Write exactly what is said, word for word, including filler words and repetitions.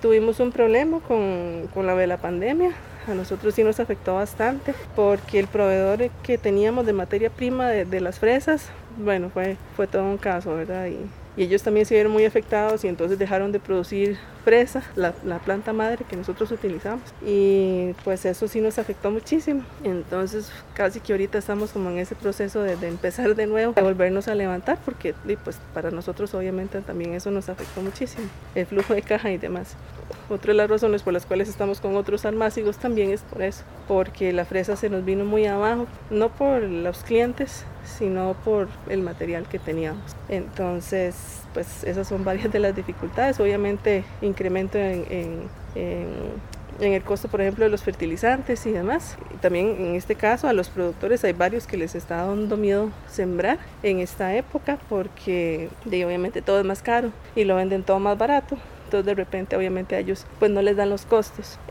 tuvimos un problema con, con la de la pandemia. A nosotros sí nos afectó bastante porque el proveedor que teníamos de materia prima de, de las fresas, bueno, fue, fue todo un caso, ¿verdad? Y, y ellos también se vieron muy afectados y entonces dejaron de producir fresa, la, la planta madre que nosotros utilizamos, y pues eso sí nos afectó muchísimo. Entonces casi que ahorita estamos como en ese proceso de, de empezar de nuevo, de volvernos a levantar, porque pues para nosotros obviamente también eso nos afectó muchísimo, el flujo de caja y demás. Otra de las razones por las cuales estamos con otros almácigos también es por eso, porque la fresa se nos vino muy abajo, no por los clientes, sino por el material que teníamos. Entonces, pues esas son varias de las dificultades. Obviamente, incremento en, en, en, en el costo, por ejemplo, de los fertilizantes y demás. También en este caso a los productores hay varios que les está dando miedo sembrar en esta época porque de, obviamente todo es más caro y lo venden todo más barato. Entonces de repente obviamente a ellos pues no les dan los costos.